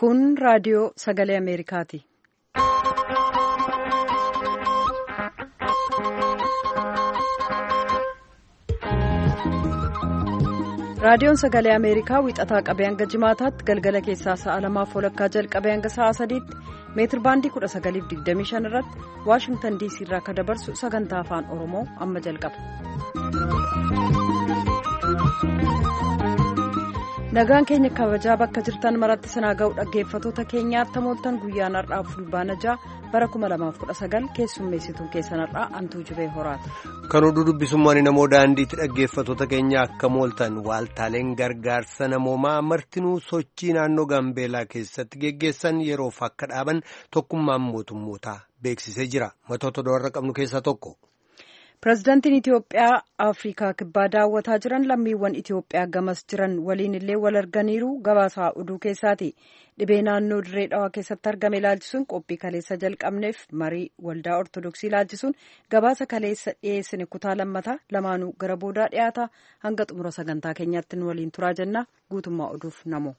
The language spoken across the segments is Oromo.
Kun raadiyoo sagalee Ameerikaati. Raadiyoon sagalee Ameerikaa wixataa qabee hanga jimaataatti galgala keessaa sa'a 2:00 jalqabee hanga sa'a 3tti meetir baandii 1925 irratti Waashingtan DC irraa akka dabarsu sagantaa afaan Oromoo amma jalqaba. Nagaan keenya kabajaa bakka jirtan maratti sanaa ga'u dhaggeeffatoota keenyaatti mooltan guyyaan har'aa fulbaana 6 bara 2019 keessummeessituun keessan har'aa Antuu Jibee Horaati. Kan oduu dubbisummaan namoo daandiitti dhaggeeffatoota keenya akka mooltan waaltaaleen gargaarsa namoomaa martinuu sochii naannoo Gaambeelaa keessatti geggeessan yeroof akka dhaaban tokkummaan mootummootaa beeksisee jira. Matoota doorra qabnu keessaa tokko. Pireezidaantiin Itiyoophiyaa Afrikaa kibbaa daawwataa jiran lammiiwwan Itiyoophiyaa gamas jiran waliin illee wal arganiiru gabaasaa oduu keessaati. Dhibee naannoo Dirree Dhawaa keessatti argame ilaalchisuun qophii kaleessa jalqabneef marii waldaa Ortodoksii ilaalchisuun gabaasa kaleessa dhiyeessine kutaa lammataa lamaanuu gara boodaa dhiyaata. Hanga xumura sagantaa keenyaatti nu waliin turaa jenna. Guutummaa oduuf namoo.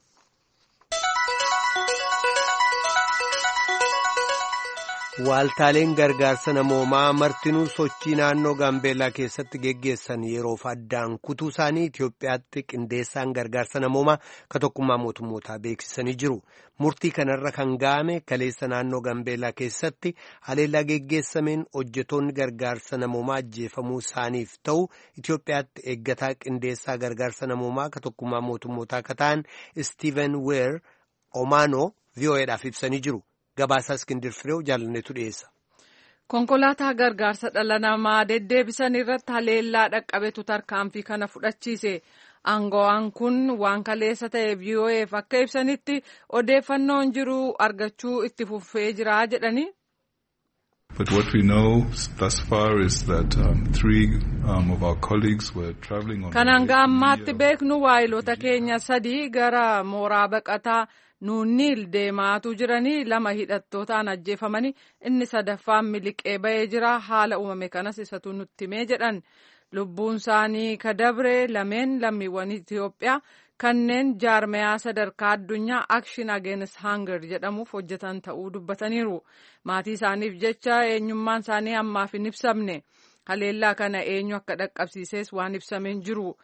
Waaltaaleen gargaarsa namoomaa martinuu sochii naannoo Gaambeelaa keessatti geggeessan yeroof addaan kutuu isaanii Itiyoophiyaatti qindeessaan gargaarsa namoomaa ka tokkummaa mootummootaa beeksisanii jiru. Murtii kanarra kan ga'ame kaleessa naannoo Gaambeelaa keessatti haleellaa geggeessameen hojjetoonni gargaarsa namoomaa ajjeefamuu isaaniif ta'u Itiyoophiyaatti eeggataa qindeessaa gargaarsa namoomaa ka tokkummaa mootummootaa ka ta'an Steven Weer Omaanoo VOA'dhaaf ibsanii jiru. Gabaasaa Iskindir Fireew jaalanneetu dhiyeessa. Konkolaataa gargaarsa dhala namaa deddeebisan irratti haleellaa dhaqqabetu tarkaanfii kana fudhachiise. Aangawaan kun waan kaleessa ta'e VOA'f akka ibsanitti odeeffannoon jiru argachuu itti fufee jira jedhani. But what we know thus far is that three of our colleagues were traveling on. Kan hanga ammaatti beeknu waayilota keenya 3 gara mooraa baqataa Nuunniil deemaatu jiranii 2 hidhattootaan ajjeefamanii inni 3ffaan miliqee ba'ee jira. Haala uumame kanas isatu nutti himee jedhan. Lubbuun isaanii kadabre lameen lammiiwwan Itiyoophiyaa kanneen jaarmayaa sadarkaa addunyaa Action Against Hunger jedhamuuf hojjetan ta'uu dubbataniiru. Maatii isaaniif jecha eenyummaan isaanii ammaaf hin ibsamne. Haleellaa kana eenyu akka dhaqqabsiises waan ibsameen jiru.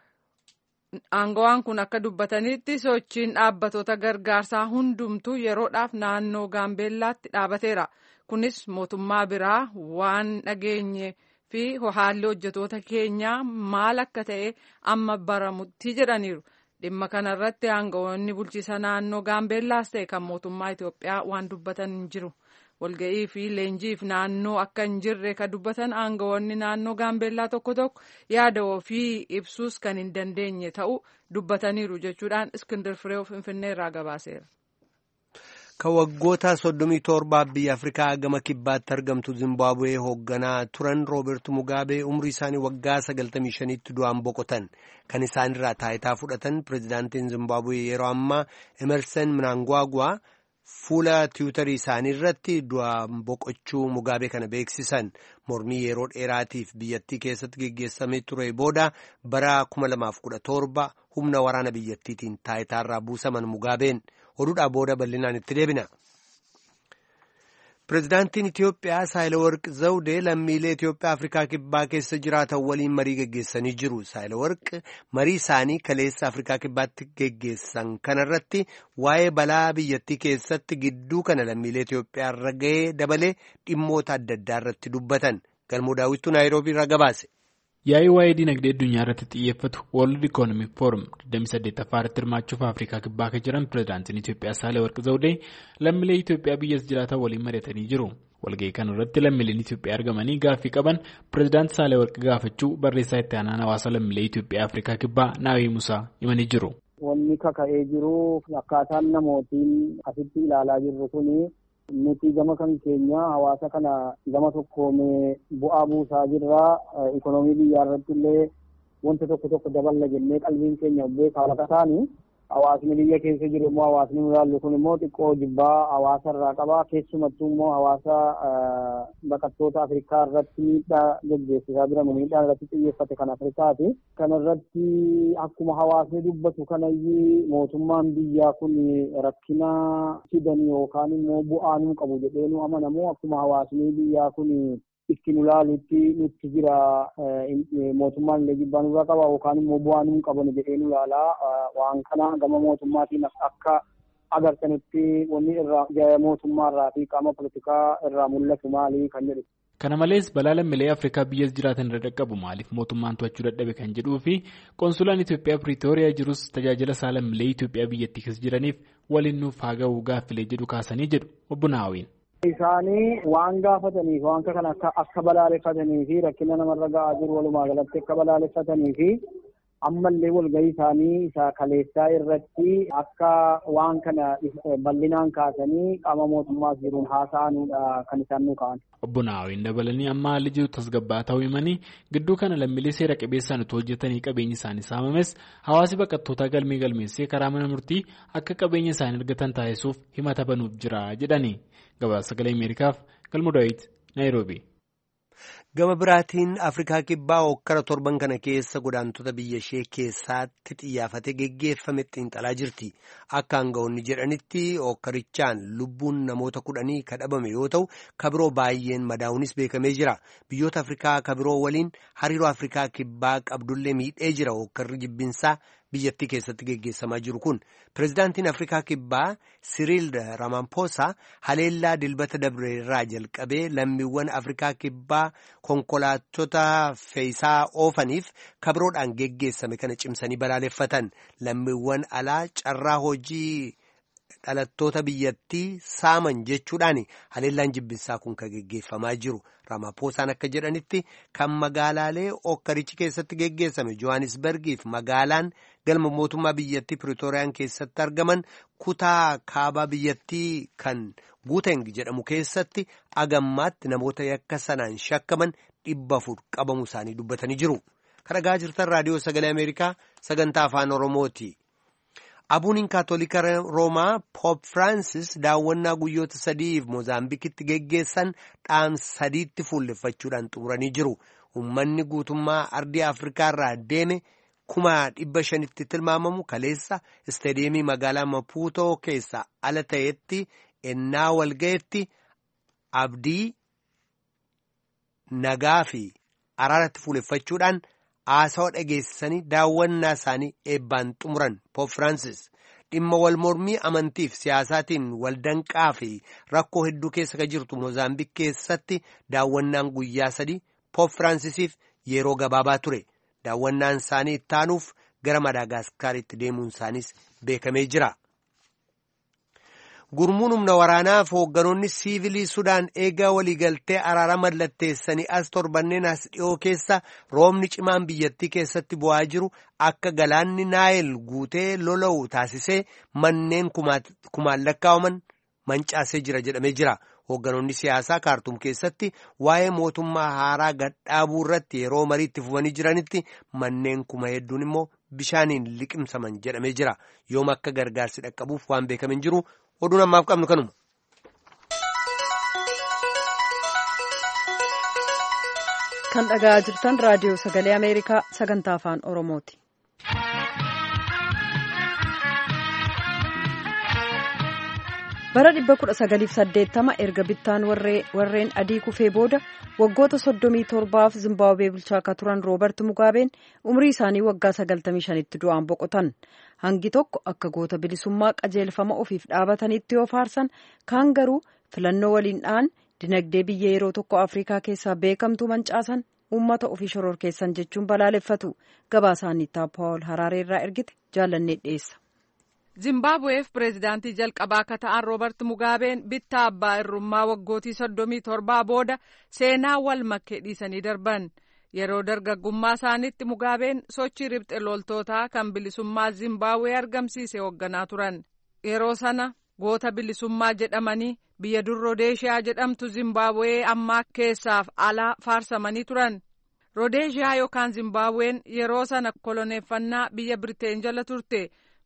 Aangawaan kun akka dubbatanitti sochiin dhaabbatoota gargaarsaa hundumtuu yeroodhaaf naannoo Gaambeellaatti dhaabateera. Kunis mootummaa biraa waan dhageenye fi haalli hojjetoota keenyaa maal akka ta'e amma baramutti jedhaniiru. Dhimma kanarratti aangawoonni bulchiisa naannoo Gaambeellaas ta'e kan mootummaa Itiyoophiyaa waan dubbatan hin jiru. Walga'ii fi leenjiif naannoo akka hin jirre kan dubbatan aangawoonni naannoo Gaambeellaa tokko yaada ofii ibsuus kan hin dandeenye ta'uu dubbataniiru jechuudhaan Iskindir Fireew Finfinnee irraa gabaaseera. Ka waggoota 37 biyya Afrikaa gama kibbaatti argamtu Zimbaabuwee hoogganaa turan Rooberti Mugaabee umrii isaanii waggaa 95tti du'aan boqotan. Kan isaanirraa taayitaa fudhatan pireezidaantiin Zimbaabuwee yeroo ammaa Emerson Mnangagwa fuula tiwutarii isaanii irratti du'aan boqochuu Mugaabee kana beeksisan. Mormii yeroo dheeraatiif biyyattii keessatti geggeessamee ture booda bara 2017 humna waraana biyyattiitiin taayitaarraa buusaman Mugaabeen. Oduudhaa booda bal'inaan itti deebina. Pireezidaantiin Itiyoophiyaa Saahilawarq Zawudee lammiilee Itiyoophiyaa Afrikaa kibbaa keessa jiraatan waliin marii geggeessanii jiru. Saahilawarq marii isaanii kaleessa Afrikaa kibbaatti geggeessan kanarratti waa'ee balaa biyyattii keessatti gidduu kana lammiilee Itiyoophiyaa irra ga'ee dabalee dhimmoota adda addaa irratti dubbatan. Galmoo daawwittuu Naayiroobii irraa gabaase. Yaa'ii waa'ee dinagdee addunyaa irratti xiyyeeffatu World Economic Forum 28ffaa irratti hirmaachuuf Afrikaa kibbaa kan jiran pireezidaantiin Itiyoophiyaa Saahilawarq Zawudee lammiilee Itiyoophiyaa biyyas jiraatan waliin mari'atanii jiru. Walga'ii kana irratti lammiileen Itiyoophiyaa argamanii gaaffii qaban pireezidaantii Saahilawarq gaafachuu barreessaa itti aanaan hawaasa lammiilee Itiyoophiyaa Afrikaa kibbaa Naawii Musaa himanii jiru. Wanni kaka'ee jiru akkaataan namootiin asitti ilaalaa jirru kuni. Nuti gama kan keenya hawaasa kana gama tokkoomee bu'aa buusaa jirra. Ikonoomii biyyaa irratti illee wanta tokko daballa jennee qalbiin keenya beekaa lafa taani hawaasni biyya keessa jiru immoo hawaasni mul'allu kun immoo xiqqoo jibbaa hawaasa irraa qaba. Keessumattuu immoo hawaasa baqattoota Afrikaa irratti miidhaa gaggeessisaa jiran miidhaa irratti xiyyeeffate kan Afrikaati. Kana irratti akkuma hawaasni dubbatu kanayyuu mootummaan biyyaa kun rakkina fidan yookaan immoo bu'aa nuu qabu jedhee nu amanamu. Akkuma hawaasni biyyaa kun itti nu laalutti nutti jira mootummaan illee jibbaa nurraa qaba yookaan immoo bu'aa nuu qaban jedhee nu laalaa. Waan kana gama mootummaatiin akka agartanitti wanni irraa mootummaa irraa fi qaama politikaa irraa mul'atu maali kan jedhu. Kana malees balaa lammiilee Afrikaa biyya jiraatan irra dhaqqabu maaliif mootummaan to'achuu dadhabe kan jedhuu fi konsulaan Itoophiyaa Piriitooriyaa jirus tajaajila isaa lammiilee Itoophiyaa biyyattii keessa jiraniif waliin nuuf haa ga'u gaaffilee jedhu kaasanii jedhu obbo Naawiin. Isaanii waan gaafataniif waan kana akka balaaleffatanii fi rakkina namarra ga'aa jiru walumaa galatti akka balaaleffatanii fi ammallee walgahii isaanii isa kaleessaa irratti akka waan kana bal'inaan kaasanii qaama mootummaas jiruun haasa'anuudha kan isaan nu ka'an. Obbo Naawiin dabalanii amma haalli jiru tasgabbaa ta'uu himanii gidduu kana lammiilee seera qabeessaan utuu hojjetanii qabeenyi isaanii saamames hawaasi baqattootaa galmeessee karaa mana murtii akka qabeenya isaanii argatan taasisuuf himata banuuf jira jedhani. Gabaasa Sagalee Ameerikaaf Galmoo Daawit Naayiroobii. Gama biraatiin Afrikaa Kibbaa hokkara torban kana keessa godaantota biyya ishee keessatti xiyyaafate geggeeffame xiinxalaa jirti. Akka aangawoonni jedhanitti hokkarichaan lubbuun namoota 10 kadhabame yoo ta'u kabiroo baay'een madaa'uunis beekamee jira. Biyyoota Afrikaa kabiroo waliin hariiroo Afrikaa Kibbaa qabdullee miidhee jira hokkarri jibbinsaa biyyattii keessatti geggeessamaa jiru kun. Pireezidaantiin Afrikaa Kibbaa Siriil Ramaphosa haleellaa dilbata dabre irraa jalqabee lammiiwwan Afrikaa Kibbaa konkolaattota fe'isaa oofaniif kabiroodhaan geggeessame kana cimsanii balaaleffatan. Lammiiwwan alaa carraa hojii dhalattoota biyyattii saaman jechuudhaan haleellaan jibbinsaa kun kan geggeeffamaa jiru. Ramaphoosaan akka jedhanitti kan magaalaalee hokkarichi keessatti geggeessame Johannesburgiif magaalaan galma mootummaa biyyattii Piriitooriyaan keessatti argaman kutaa kaabaa biyyattii kan Guuteng jedhamu keessatti agammaatti namoota yakka sanaan shakkaman 400 qabamu isaanii dubbatanii jiru. Kan dhagaa jirtan raadiyoo Sagalee Ameerikaa sagantaa afaan Oromooti. Abuuniin Kaatolika Roomaa Poop Firaansis daawwannaa guyyoota 3 Moozaambikitti geggeessan dhaamsa 3tti fuulleffachuudhaan xumuranii jiru. Uummanni guutummaa ardii Afrikaa irraa deeme 500,000tti tilmaamamu kaleessa istaadiyeemii magaalaa Mapuutoo keessa ala ta'etti ennaa walga'etti abdii nagaa fi araaratti fuulleffachuudhaan haasawa dhageessisanii daawwannaa isaanii eebbaan xumuran. Poop Firaansis dhimma wal mormii amantiif siyaasaatiin waldanqaa fi rakkoo hedduu keessa kan jirtu Moozaambiik keessatti daawwannaan guyyaa 3 Poop Firaансisiif yeroo gabaabaa ture. Daawwannaan isaanii itti aanuuf gara Madaagaskaritti deemuun isaaniis beekamee jira. Gurmuun humna waraanaaf hoogganoonni siivilii Sudaan eegaa waliigaltee araara mallatteessanii as torbanneen as dhiyoo keessa roobni cimaan biyyattii keessatti bu'aa jiru akka galaanni Naayil guutee lola'u taasisee manneen kumaan lakkaa'aman mancaasee jira jedhamee jira. Hoogganoonni siyaasaa Kaartuum keessatti waa'ee mootummaa haaraa gadhaabuu irratti yeroo mariitti fufanii jiranitti manneen kuma hedduun immoo bishaaniin liqimsaman jedhamee jira. Yoom akka gargaarsi dhaqqabuuf waan beekame hin jiru. Oduun ammaaf qabnu kanuma. Kan dhagaa jirtan raadiyoo Sagalee Ameerikaa sagantaa afaan Oromooti. Bara 1980 erga bittaan warreen adii kufee booda waggoota 37f Zimbaabuwee bulchaa akka turan Roobert Mugaabeen umrii isaanii waggaa 95tti du'aan boqotan. Hangi tokko akka goota bilisummaa qajeelfama ofiif dhaabatanitti yoo faarsan kaan garuu filannoo waliin dha'an dinagdee biyya yeroo tokko Afrikaa keessaa beekamtuu mancaasan uummata ofii shororkeessan jechuun balaaleffatu. Gabaasaa Paawul Haraaree irraa ergite jaallannee dhiyeessa. Zimbaabuweef pireezidaantii jalqabaa akka ta'an Roobert Mugaabeen bittaa abbaa irrummaa waggootii 37 booda seenaa wal makkee dhiisanii darban. Yeroo dargaggummaa isaaniitti Mugaabeen sochii riphxe loltootaa kan bilisummaa Zimbaabuwee argamsiise hoogganaa turan. Yeroo sana goota bilisummaa jedhamanii biyya dur Rodeeshiyaa jedhamtu Zimbaabuwee ammaa keessaaf alaa faarsamanii turan. Rodeeshiyaa yookaan Zimbaabuween yeroo sana koloneeffannaa biyya Biriteen jala turte.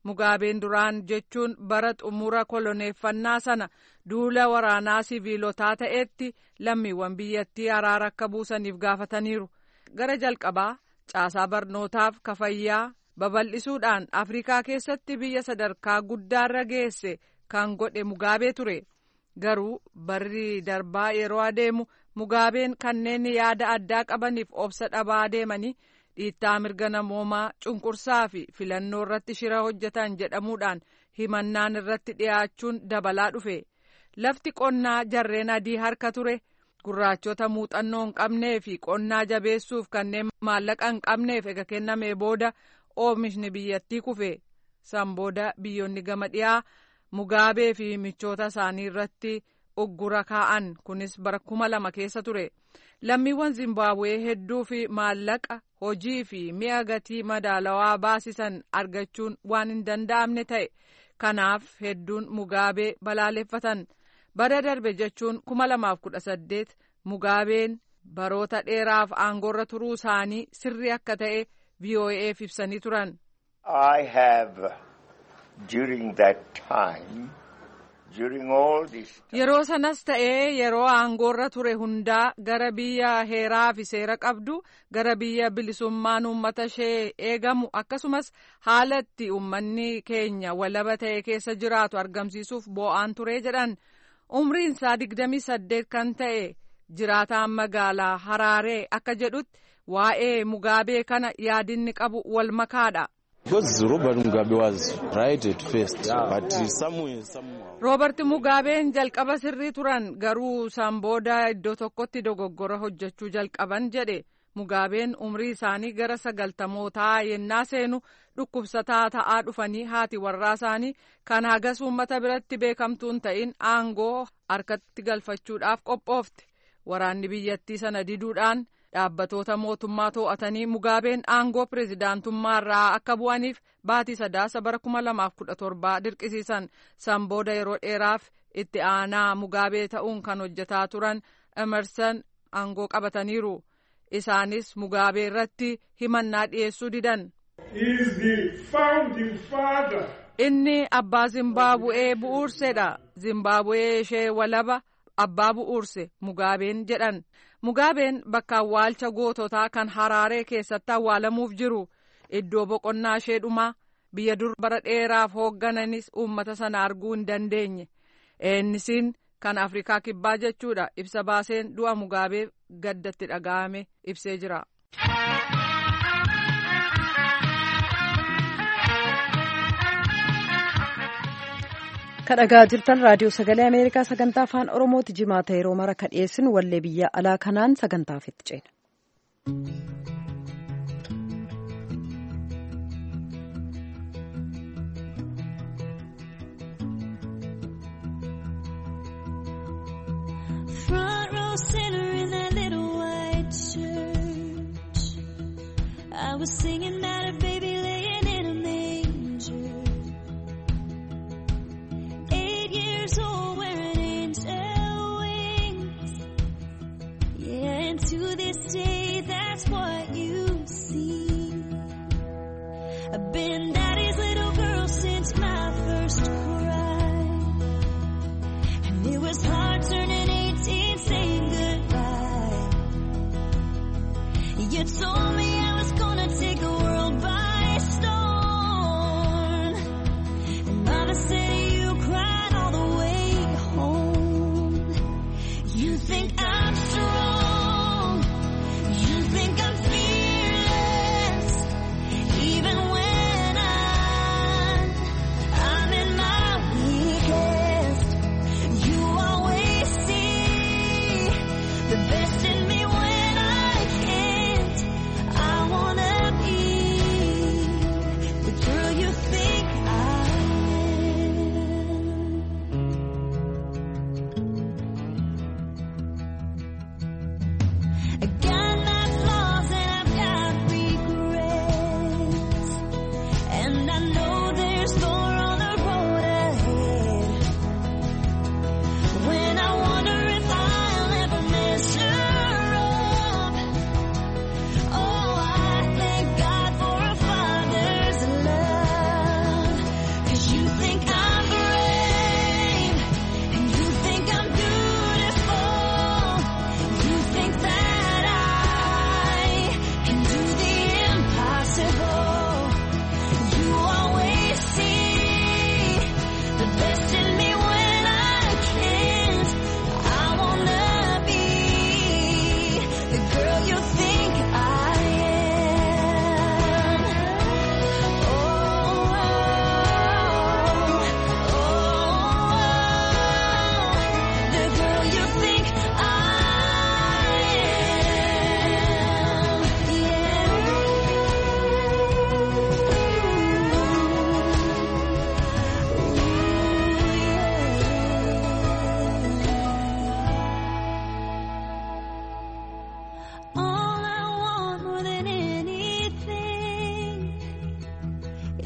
Mugaabeen duraan jechuun bara xumura koloneeffannaa sana duula waraanaa siviilotaa ta'etti lammiiwwan biyyattii araara akka buusaniif gaafataniiru. Gara jalqabaa caasaa barnootaaf kafayyaa babal'isuudhaan Afrikaa keessatti biyya sadarkaa guddaarra geesse kan godhe Mugaabee ture. Garuu barri darbaa yeroo adeemu Mugaabeen kanneen yaada addaa qabaniif obsa dhabaa deemanii dhiittaa mirga namoomaa cunqursaa fi filannoo irratti shira hojjetan jedhamuudhaan himannaan irratti dhiyaachuun dabalaa dhufe. Lafti qonnaa jarreen adii harka ture. Gurraachota muuxannoo hin qabnee fi qonnaa jabeessuuf kanneen maallaqa hin qabneef ega kennamee booda oomishni biyyattii kufe. San booda biyyoonni gama dhiyaa Mugaabee fi michoota isaanii irratti uggura kaa'an. Kunis bara 2000 keessa ture. Lammiiwwan Zimbabwee hedduu fi maallaqa hojii fi mi'a gatii madaalawaa baasisan argachuun waan hin danda'amne ta'e. Kanaaf hedduun Mugaabee balaaleffatan. Bara darbe jechuun 2018 Mugaabeen baroota dheeraaf aangoorra turuu isaanii sirrii akka ta'e VOA'f ibsanii turan. I have during that time, during all this time, yeroo sanas ta'ee yeroo aangoorra ture hundaa gara biyya heeraa fi seera qabdu, gara biyya bilisummaan uummata ishee eegamu akkasumas haala itti uummanni keenya walaba ta'e keessa jiraatu argamsiisuuf boo'aan ture jedhan. Umriin isaa 28 kan ta'e jiraataan magaalaa Haraaree akka jedhutti waa'ee Mugaabee kana yaadinni qabu wal makaadha. Roobert Mugaabeen jalqaba sirrii turan garuu san booda iddoo tokkotti dogoggora hojjechuu jalqaban jedhe. Mugaabeen umrii isaanii gara 90 yennaa seenu dhukkubsataa ta'aa dhufanii haati warraa isaanii kan hagas uummata biratti beekamtuun ta'in aangoo harkatti galfachuudhaaf qophoofte. Waraanni biyyattii sana diduudhaan dhaabbatoota mootummaa to'atanii Mugaabeen aangoo pireezidaantummaa irraa akka bu'aniif baatii sadaasa bara 2017 dirqisiisan. San booda yeroo dheeraaf itti aanaa Mugaabee ta'uun kan hojjetaa turan Emerson aangoo qabataniiru. Isaanis Mugaabee irratti himannaa dhiyeessuu didan. Inni abbaa Zimbabwee bu'uursedha. Zimbabwee ishee walaba abbaa bu'uurse Mugaabeen jedhan. Mugaabeen bakka awwaalcha goototaa kan Haraaree keessatti awwaalamuuf jiru. Iddoo boqonnaa ishee dhumaa biyya dur bara dheeraaf hooggananis uummata sana arguu hin dandeenye. Eenisiin kan Afrikaa kibbaa jechuudha. Ibsa baaseen du'a Mugaabee gaddatti dhaga'ame ibsee jira. kadhagaa jirtan raadiyoo sagalee ameerikaa sagantaa afaan oromooti. jimaata yeroo mara ka dhiyeessinu wallee biyya alaa kanaan sagantaaf itti ceena. Front row center in that little white church, I was singing about a baby laying in a manger, 8 years old wearing angel wings. Yeah, and to this day that's what you see. I've been daddy's little girl since my first cry, and it was hard turning 18 saying goodbye. You told me I was gonna take the world by storm, and mama said you cried all the way home. You think I'm strong, you think I'm fearless, even when I'm in my weakest. You always see the best in me when I can't.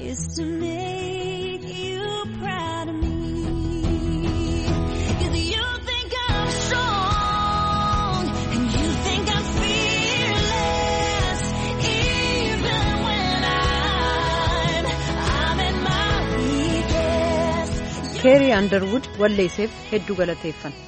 is to make you proud of me. 'Cause you think I'm strong and you think I'm fearless, even when I'm at my weakest. Keeri Underwood walleesseef hedduu galateeffanna.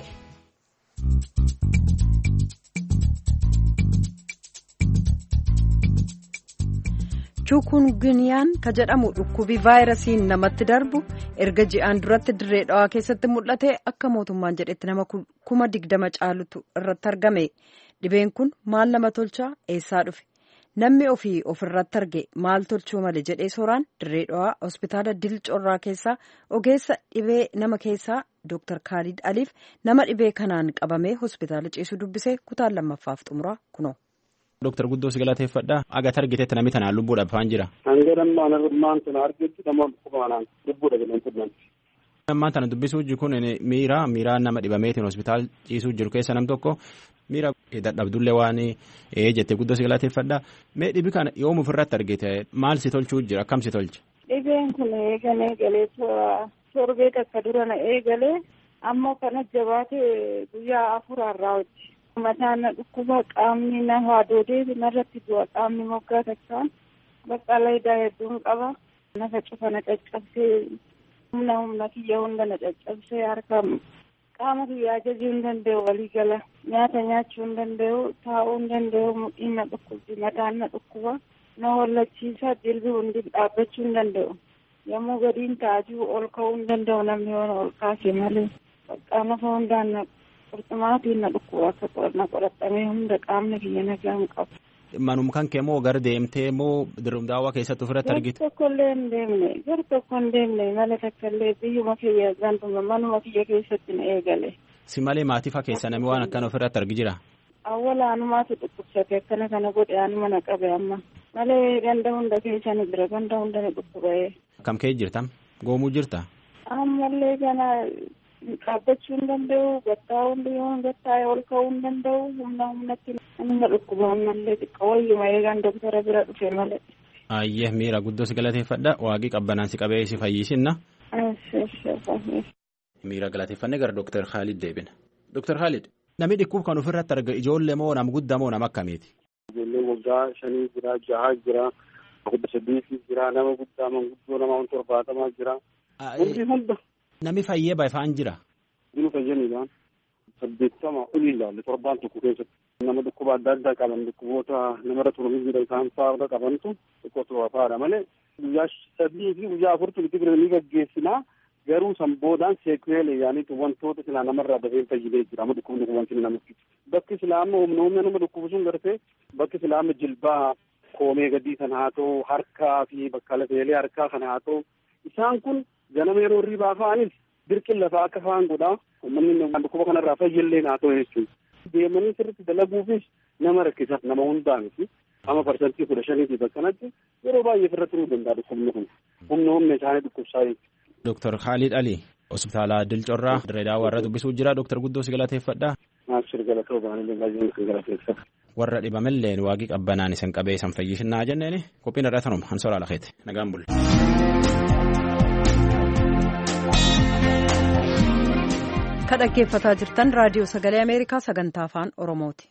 Chukungunyaan ka jedhamu dhukkubi vaayirasiin namatti darbu erga ji'aan duratti dirree dhawaa keessatti mul'ate akka mootummaan jedhetti nama 20,000 caalutu irratti argame. Dhibeen kun maal nama tolchaa eessaa dhufe? Namni ofirratti arge maal tolchuu malee jedhee sooraan dirree dhawaa hospitaala Dilcorraa keessaa ogeessa dhibee nama keessaa Dr. Khalid Aliif nama dhibee kanaan qabamee hospitaala ciisu dubbisee kutaan lammaffaaf xumuraa kunoo. Dr. Guddoo si galateeffadha. Agata argiteetti namni tanaan lubbuudhaaf waan jira. Hangalammaa narmaan tana argetti nama dhukkubaan lubbuudha jedhamtu. Ammaan tana dubbisuu jiru kun miiraa nama dhibameetiin hospitaal ciisuu jiru keessa nam tokko miira dadhabdullee waan jettee Guddoo si galateeffadha. Mee dhibi kana yoom ofirratti argite maal si tolchuu jira akkam si tolche? Dhibeen kun eegalee torbee takka dura na eegalee ammoo kana jabaatee guyyaa 4 irraa hojii. Mataan dhukkuba qaamni na haadoodeefi narratti du'a qaamni moggaa taksaan bakka laydaa hedduun qaba. Nafa cufa na caccabsee humna kiyya hunda na caccabsee harka qaama kiyyaa ajajuu hin danda'u walii gala. Nyaata nyaachuu hin danda'u, taa'uu hin danda'u, mudhiin na dhukkubdi, mataan na dhukkuba. Na hollachiisaa jilbii hundi dhaabbachuu hin danda'u. Yommuu gadiin taa'uu ol ka'uu hin danda'u namni yoo ol kaase malee. Bakka nafa hundaan na qurxumaatiin na dhukkuba akka na qorattamee hunda qaamni kiyya nagaa hin qabu. Manuma kan kee moo gara deemtee moo dirumdaawaa keessatti ofirratti argite? Gar tokko hin deemne mala takkallee biyyuma kiyya ganduma manuma kiyya keessatti na eegale. Si malee maatiifaa keessa namni waan akkana ofirratti argi jira? Awwaalaanumaatu dhukkubsate akkana kana godhe anuma na qabe amma. Malee ganda hunda keessa ni jira ganda hunda ni dhukkuba'ee. Kam kee jirtam? Goomuu jirta? Ammallee kana dhaabbachuu hin danda'u, gattaa'uu hin gattaa'e ol ka'uu hin danda'u, humnatti nama dhukkuba ammallee xiqqoo wayyuma eegaan doktara bira dhufe malee. Ayyee miira Guddoo si galateeffadha. Waaqii qabbanaan si qabee si fayyisinna. Miira galateeffannee gara Dr. Khalid deebina. Dr. Khalid, namni dhukkuba kan ofirratti arga ijoollee moo nama guddaa moo nama akkamiiti? Ijoollee waggaa 5 jira, 6 jira, 8 jira, nama guddaa manguddoo nama 70 jira. Hundi hunda. Namni fayyee baay'ifaan jira. Inni fayyaniidhaan 80 olii ilaalle 7 tokko keessatti. Nama dhukkuba adda addaa qaban dhukkuboota namarra turanii jira isaan fa'aa qabantu tokko fa'aadha malee guyyaa 3 fi guyyaa 4 itti biranii gaggeessinaa garuu sanboodhaan seekuweele yaaniitu wantoota silaa namarraa dafee fayyidee jira amma dhukkubni kun wanti nama fixu. Bakki islaama humna nama dhukkubu sun gartee bakki islaama jilbaa koomee gadii kan haa ta'u harkaa fi bakka lafeelee harkaa kan haa ta'u isaan kun ganama yeroo riibaa fa'anis dirqin lafaa akka fa'aan godhaa uummanni dhukkuba kanarraa fayyillee haa ta'u jechuudha. Deemanii sirriitti dalaguufis nama rakkisaaf nama hundaa miti amma parsantii 15 bakkanatti yeroo baay'ee irratti nu danda'a dhukkubni kun humna isaanii dhukkubsaa jechuudha. Dr. Khalid Ali hospitaala Dilcorraa dirree daawwaa irra dubbisuu jira. Dr. Guddoo si galateeffadha. Warra dhibamallee waaqii qabbanaan isin qabee isin fayyisinaa jenneen qophiin irraa tanuma hansoolaa lakeeti nagaan bulle. Kan dhaggeeffataa jirtan raadiyoo sagalee Ameerikaa sagantaa afaan Oromooti.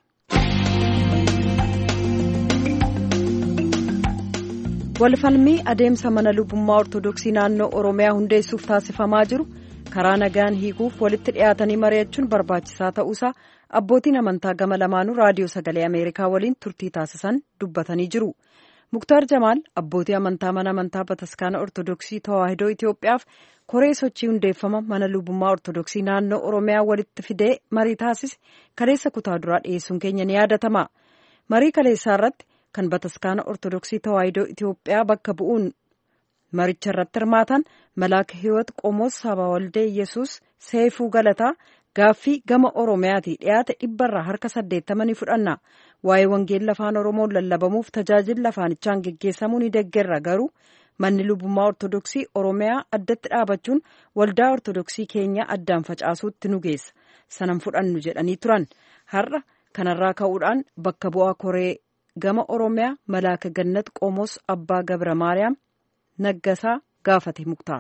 Walfalmii adeemsa mana lubummaa Ortodoksii naannoo Oromiyaa hundeessuuf taasifamaa jiru karaa nagaan hiikuuf walitti dhiyaatanii mari'achuun barbaachisaa ta'uusaa abbootiin amantaa gama lamaanuu raadiyoo sagalee Ameerikaa waliin turtii taasisan dubbatanii jiru. Muktaar Jamaal abbootii amantaa mana amantaa Bataskaana Ortodoksii Tawaahidoo Itoophiyaaf koree sochii hundeeffama mana lubummaa Ortodoksii naannoo Oromiyaa walitti fidee marii taasise kaleessa kutaa duraa dhiyeessuun keenya ni yaadatama. Marii kaleessaa irratti kan Bataskaana Ortodoksii Tawaahidoo Itoophiyaa bakka bu'uun maricha irratti hirmaatan Malaaka Hiwoot Qomoos Sabaa Waldee Yesuus Seefuu Galataa gaaffii gama Oromiyaati dhiyaate 100 harka 80 ni fudhanna. Waa'ee wangeela afaan Oromoon lallabamuuf tajaajila afaanichaan geggeessamuu ni deeggarra garuu manni lubummaa Ortodoksii Oromiyaa addatti dhaabachuun waldaa Ortodoksii keenya addaan facaasuutti nu geessa. Sanan fudhannu jedhanii turan. Har'a kanarraa ka'uudhaan bakka bu'aa koree gama Oromiyaa Malaaka Gannat Qomoos Abbaa Gabra Maariyaam Naggasaa gaafate Muktaar.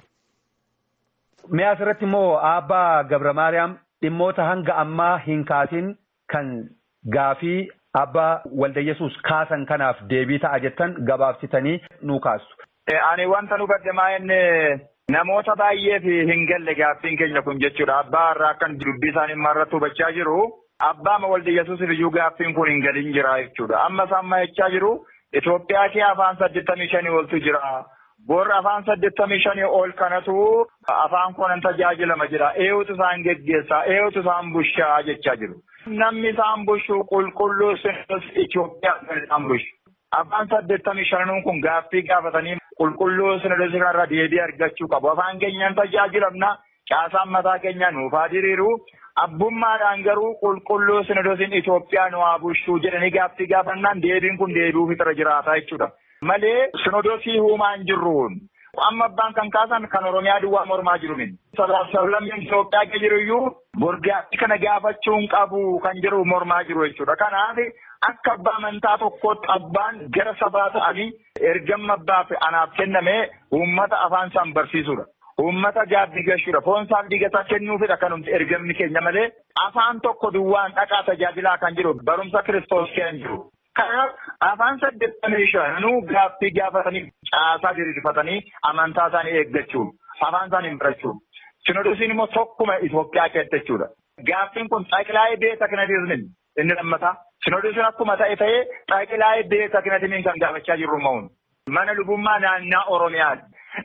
Mi'a asirratti immoo Abbaa Gabra Maariyaam dhimmoota hanga ammaa hin kaasin kan gaafii Abbaa Waldayesuus kaasan kanaaf deebii ta'a jettan gabaabsitanii nuu kaastu. Ani wanta nu badde namoota baay'eef hin galle gaaffiin keenya kun jechuudha. Abbaa irraa akkan dubbii isaanii irratti hubachaa jiru. Abbaa Waldayesuus iyyuu gaaffiin kun hin galin jira jechuudha. Amma isaan jechaa jiru Itoophiyaa kee afaan 85 oltu jira. Borra afaan 85 ol kanatu afaan konan tajaajilama jira. Eewutu isaan geggeessaa, eewutu isaan bushaa jechaa jiru. Namni isaan bushu qulqulluu Itoophiyaa isaan bushu. Afaan 85 kun gaaffii gaafatanii qulqulluu sinodosii kanarra deebii argachuu qabu. Afaan keenyaan tajaajilamna. Caasaan mataa keenya nuuf haa diriiru. Abbummaadhaan garuu qulqulluu sinodosiin Itoophiyaa nu haa bushuu jedhanii gaaffii gaafannaan deebiin kun deebi'uu fixira jiraata jechuudha. Malee sinodosii huumaan jirruun amma abbaan kan kaasan kan Oromiyaa duwwaa mormaa jiru min. Sablammiin Itoophiyaa ke jiru iyyuu borgaatti kana gaafachuun qabu kan jiru mormaa jiru jechuudha. Kanaaf akka abbaa amantaa tokkootti abbaan gara sabaa ta'anii ergamma abbaaf anaaf kenname uummata afaan isaan barsiisudha. Uummata gaabbii gashuudha. Foon isaan digataa kennuufidha kanumti ergamni keenya malee afaan tokko duwwaan dhaqaa tajaajilaa kan jiru barumsa Kiristoos keenya jiru. Kanaaf afaan 85 gaaffii gaafatanii caasaa diriirfatanii amantaa isaanii eeggachuun afaan isaanii barachuun sinodosiin immoo tokkuma Itoophiyaa keessatti jechuudha. Gaaffiin kun xaqilaa'ee beeta kanatiizmin inni lammataa sinodosiin akkuma ta'ee xaqilaa'ee beeta kanatiizmin kan gaafachaa jirru ma'uun mana lubummaa naannaa Oromiyaati.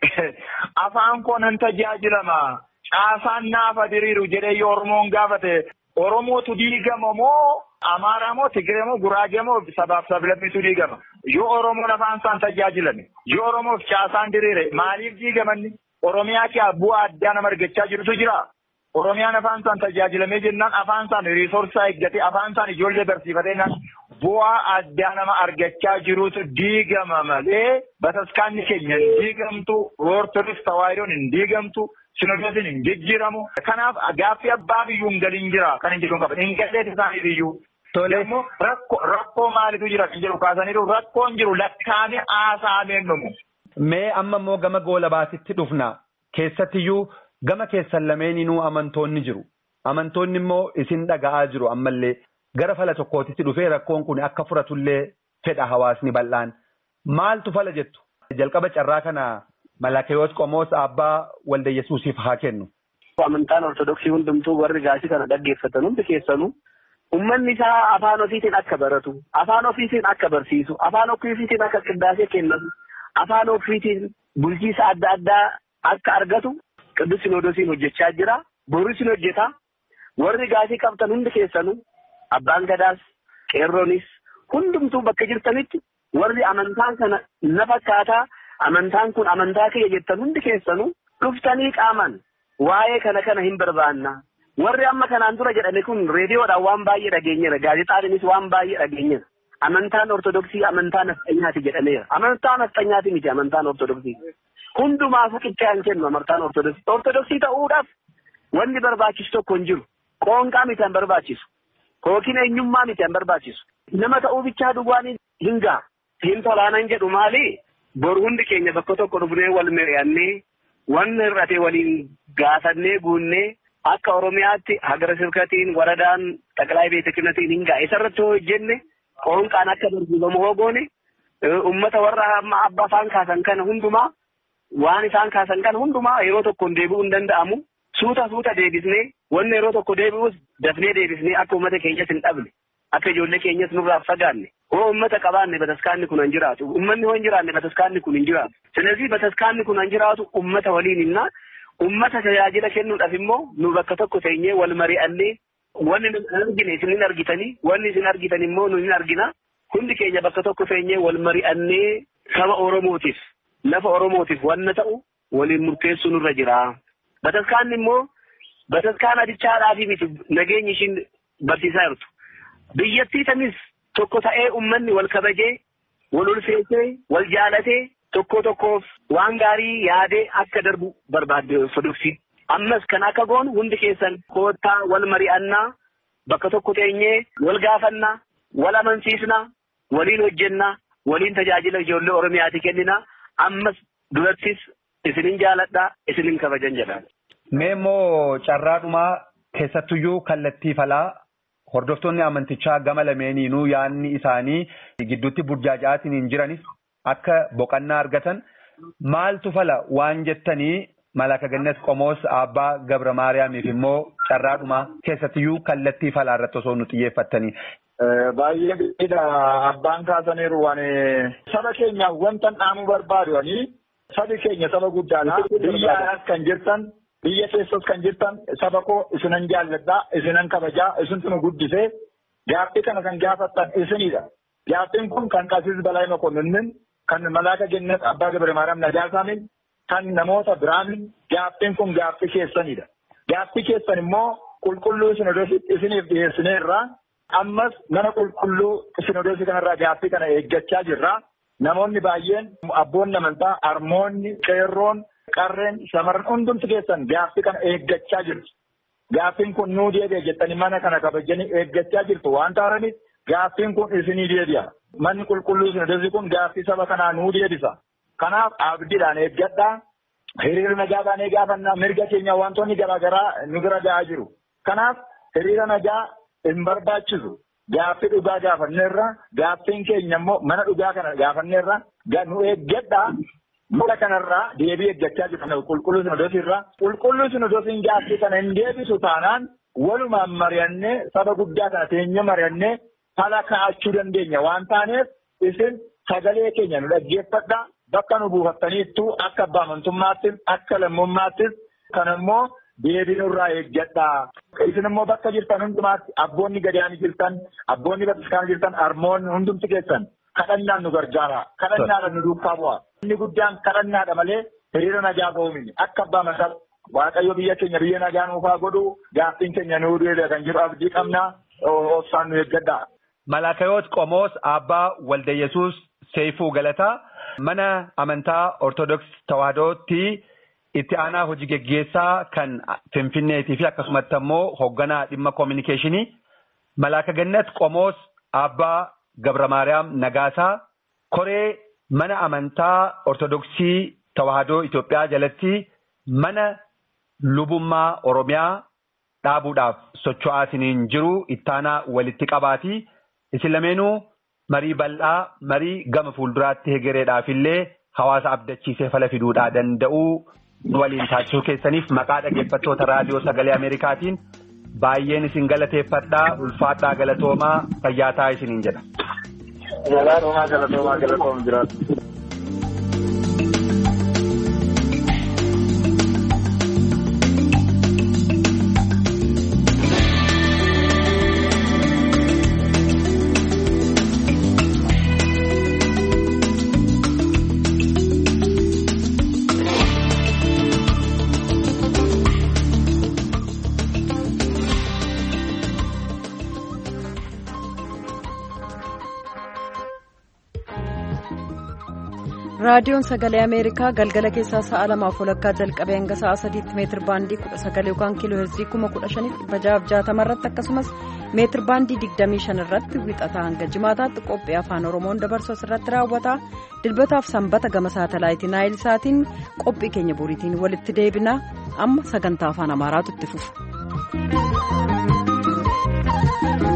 Afaan konan tajaajilama caasaan naafa diriiru jedhee Oromoon gaafate Oromootu diigama moo Amaaraa moo Tigree moo Guraagee moo sabaaf sablammitu diigama. Yoo Oromoon afaan isaan tajaajilame yoo Oromoof caasaan diriire maaliif diigamanni? Oromiyaa kee bu'aa addaa nama argachaa jirutu jira. Oromiyaan afaan isaan tajaajilamee jennaan afaan isaan riisorsaa eeggate afaan isaan ijoollee barsiifatee bu'aa addaa nama argachaa jirutu diigama malee bataskaanni keenya hin diigamtu Ortodoks tawaayidoon hin diigamtu. Sinodosiin hin jijjiiramu. Kanaaf gaaffii abbaa biyyuu hin galin jira kan hin jedhu qaban. Hin galleet isaanii biyyuu. Tole immoo rakkoo maalitu jira kan jedhu kaasaniiru rakkoon jiru lakkaa'amee haasaameen dhumu. Mee amma immoo gama goolabaatitti dhufna. Keessattiyyuu gama keessan lameeninuu amantoonni jiru. Amantoonni immoo isin dhaga'aa jiru ammallee gara fala tokkootitti dhufee rakkoon kun akka furatullee fedha hawaasni bal'aan. Maaltu fala jettu? Jalqaba carraa kana Malaakeewwan Qomoos Abbaa Waldayesuusiif haa kennu. Amantaan Ortodoksii hundumtuu warri gaasii kana dhaggeeffatan hundi keessanuu uummanni isaa afaan ofiitiin akka baratu, afaan ofiitiin akka barsiisu, afaan ofiitiin akka qindaasee kennatu, afaan ofiitiin bulchiisa adda addaa akka argatu Qidduus Sinoodosiin hojjechaa jira. Boris ni hojjeta. Warri gaasii qabtan hundi keessanuu abbaan gadaas, qeerroonis hundumtuu bakka jirtanitti warri amantaan kana na fakkaataa. Amantaan kun amantaa kiyya jettan hundi keessanuu dhuftanii qaaman waa'ee kana hin barbaanna. Warri amma kanaan dura jedhame kun reediyoodhaan waan baay'ee dhageenyeera. Gaazexaadhaanis waan baay'ee dhageenyeera. Amantaan Ortodoksii amantaa nafxanyaati jedhameera. Amantaa nafxanyaati miti amantaan Ortodoksii. Hundumaaf qixxee hin kennu amantaan Ortodoksii. Ortodoksii ta'uudhaaf wanni barbaachisu tokko hin jiru. Qoonqaa miti hin barbaachisu. Yookiin eenyummaa miti hin barbaachisu. Nama ta'uu bichaa dhugaanii hin ga'a. Hin tolaanan jedhu maali? Bor hundi keenya bakka tokko dhufnee wal mari'annee wanni hir'ate waliin gaafannee guunnee akka Oromiyaatti hagara sirkatiin waradaan xaqilaa beeta kinatiin hin ga'a. Isarratti hojjenne qoonqaan akka barsiifamu hogoone uummata warra amma abba afaan kaasan kana hundumaa waan isaan kaasan kana hundumaa yeroo tokkoon deebi'uu hin danda'amu. Suuta deebisnee wanni yeroo tokko deebi'us dafnee deebisnee akka uummata keenyas hin dhabne akka ijoollee keenyas nurraa fagaanne. Hoo uummata qabaanne bataskaanni kun hin jiraatu. Uummanni hoo hin jiraanne bataskaanni kun hin jiraatu. Sinasii bataskaanni kun hin jiraatu uummata waliin hinna. Uummata tajaajila kennuudhaaf immoo nu bakka tokko teenyee wal mari'annee wanni nu argine isin hin argitanii wanni isin argitan immoo nu hin argina. Hundi keenya bakka tokko teenyee wal mari'annee saba Oromootiif lafa Oromootiif wanna ta'u waliin murteessuu nurra jira. Bataskaanni immoo bataskaan adichaadhaafi miti nageenyi ishiin barsiisaa jirtu. Biyyattii tanis tokko ta'ee uummanni wal kabajee, wal ulfeessee, wal jaalatee tokkoof waan gaarii yaadee akka darbu barbaadde Ortodoksii. Ammas kan akka goonu hundi keessan koottaa wal mari'annaa, bakka tokko teenyee wal gaafannaa, wal amansiisnaa, waliin hojjennaa, waliin tajaajila ijoollee Oromiyaati kennina. Ammas durattis isinin jaaladhaa isinin kabajan jedhaan. Mee immoo carraadhumaa keessattuyyuu kallattii falaa hordoftoonni amantichaa gama lameeniinuu yaadni isaanii gidduutti burjaaja'aatiin hin jiranis akka boqannaa argatan maaltu fala waan jettanii Malaaka Gannet Qomoos Abbaa Gabra Maariyaamiif immoo carraadhumaa keessattiyyuu kallattii falaa irratti osoo nu xiyyeeffattanii. Baay'ee bidda abbaan kaasaniiru waan saba keenyaaf wanta dhaamuu barbaadu sabi keenya saba guddaadha. Biyya alaas kan jirtan biyya keessas kan jirtan saba koo isinan jaalladhaa isinan kabajaa isintu nu guddisee gaaffii kana kan gaafattan isinidha. Gaaffiin kun kan Qasiis Balaa Mokonnin kan Malaaka Gannet Abbaa Gabra Maariyaam Nagaasaaniin kan namoota biraanin gaaffiin kun gaaffii keessanidha. Gaaffii keessan immoo qulqulluu sinodoositti isiniif dhiyeessineerra. Ammas mana qulqulluu sinodoosii kanarraa gaaffii kana eeggachaa jirra. Namoonni baay'een abboonni amantaa, harmoonni, qeerroon, qarreen, shamarran hundumti keessan gaaffii kana eeggachaa jirtu. Gaaffiin kun nuu deebi'a jettanii mana kana kabajanii eeggachaa jirtu waan ta'aniif gaaffiin kun isinii deebi'a. Manni qulqulluu sinodoosii kun gaaffii saba kanaa nuu deebisa. Kanaaf abdiidhaan eeggadhaa. Hiriira nagaa eeggannaa mirga keenya wantoonni garaagaraa nu bira ga'aa jiru. Kanaaf hiriira nagaa hin barbaachisu. Gaaffii dhugaa gaafanneerra gaaffiin keenya immoo mana dhugaa kana gaafanneerra nu eeggadhaa. Mana kanarraa deebii eeggachaa jirtu qulqulluu sinodoosiirraa. Qulqulluu sinodoosiin gaaffii kana hin deebisu taanaan walumaan mari'annee saba guddaa kana teenya mari'annee fala kaa'achuu dandeenya waan taaneef isin sagalee keenya nu dhaggeeffadhaa. Bakka nu buufattaniittu akka abbaa amantummaattis akka lammummaattis kan immoo deebii nurraa eeggadhaa. Isin immoo bakka jirtan hundumaatti abboonni gadaanii jirtan abboonni bataskaana jirtan harmoonni hundumti keessan kadhannaan nu gargaara. Kadhannaadhaan nu duukaa bu'a. Inni guddaan kadhannaadha malee hiriira nagaa ba'uu miti. Akka abbaa amantaa Waaqayyo biyya keenya biyya nagaa nuuf haa godhu gaaffiin keenya nuu deebi'a kan jiru abdii qabna obsaan nu eeggadhaa. Malaakayoot Qomoos Abbaa Walda Yesuus Seeyfuu Galataa. Mana amantaa Ortodoksii Tawaahidootti itti aanaa hojii geggeessaa kan Finfinneetii fi akkasumatti immoo hoogganaa dhimma koominikeeshinii Malaaka Gannet Qomoos Abbaa Gabra Maariyaam Nagaasaa koree mana amantaa Ortodoksii Tawaahidoo Itoophiyaa jalatti mana lubummaa Oromiyaa dhaabuudhaaf socho'aatiin jiru itti aanaa walitti qabaati. Isin lameenuu marii bal'aa marii gama fuulduraatti hegereedhaaf illee hawaasa abdachiisee fala fiduudhaa danda'uu waliin taasisuu keessaniif maqaa dhaggeeffattoota raadiyoo sagalee Ameerikaatiin baay'een isin galateeffadhaa ulfaadhaa galatoomaa fayyaataa isiniin jedha. Galatoomaa jiraatu. raadiyoon sagalee ameerikaa galgala keessaa sa'a 2:00 jalqabee hanga sa'a 3 meetir baandii 19 yookaan kiiloo heerzii 15,660 irratti akkasumas meetir baandii 25 irratti wixataa hanga jimaataatti qophii afaan oromoon dabarsu irratti raawwata dilbataaf sanbata gama saatalaayitii naayil saatiin qophii keenya boriitiin walitti deebina amma sagantaa afaan amaaraatu itti fufa.